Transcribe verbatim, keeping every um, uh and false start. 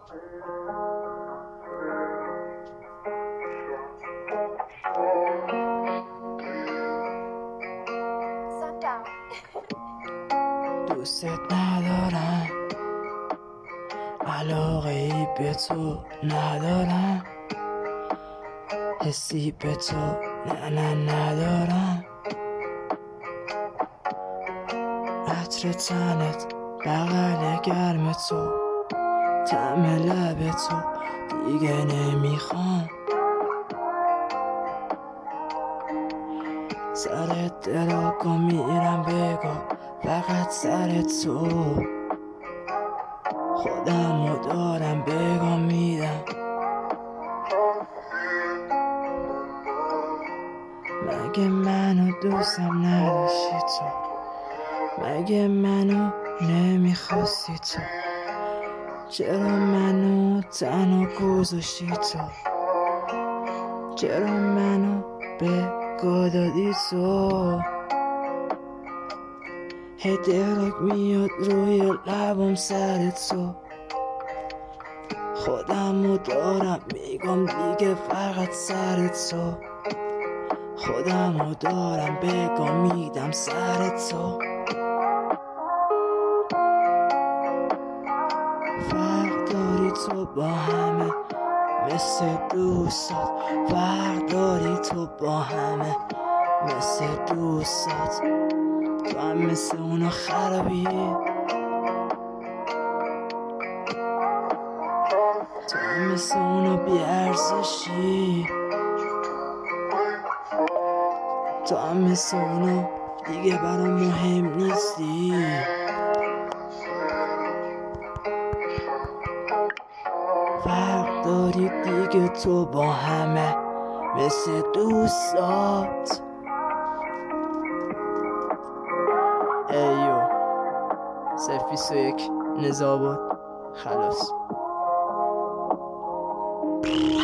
دوست ندارم، علاقه ای به تو ندارم، حسی به تو نه نه ندارم. عطر تنت، بغل گرم تو، طعم لب تو دیگه نمیخوام. سر دراکو میرم بگو فقط سر تو، خودمو دارم بگو میدم. مگه منو دوستم نداشتی تو؟ مگه منو نمیخواستی تو؟ چرا منو تنها گذاشتی تو؟ چرا منو به گو دادی تو؟ هی دلک میاد روی لبم سر تو، خودمو دارم میگم دیگه فقط سر تو، خودمو دارم بگم میدم سر تو. فرق داری تو با همه مثل دوستات، فرق داری تو با همه مثل دوستات. تو هم مثل اونا خرابی، تو هم مثل اونا بیارزشی، تو هم مثل اونا دیگه برام مهم نیستی. فرق داری دیگه تو با همه مثل دوستات. ایو صفر بیست و یک نزابات خلاص.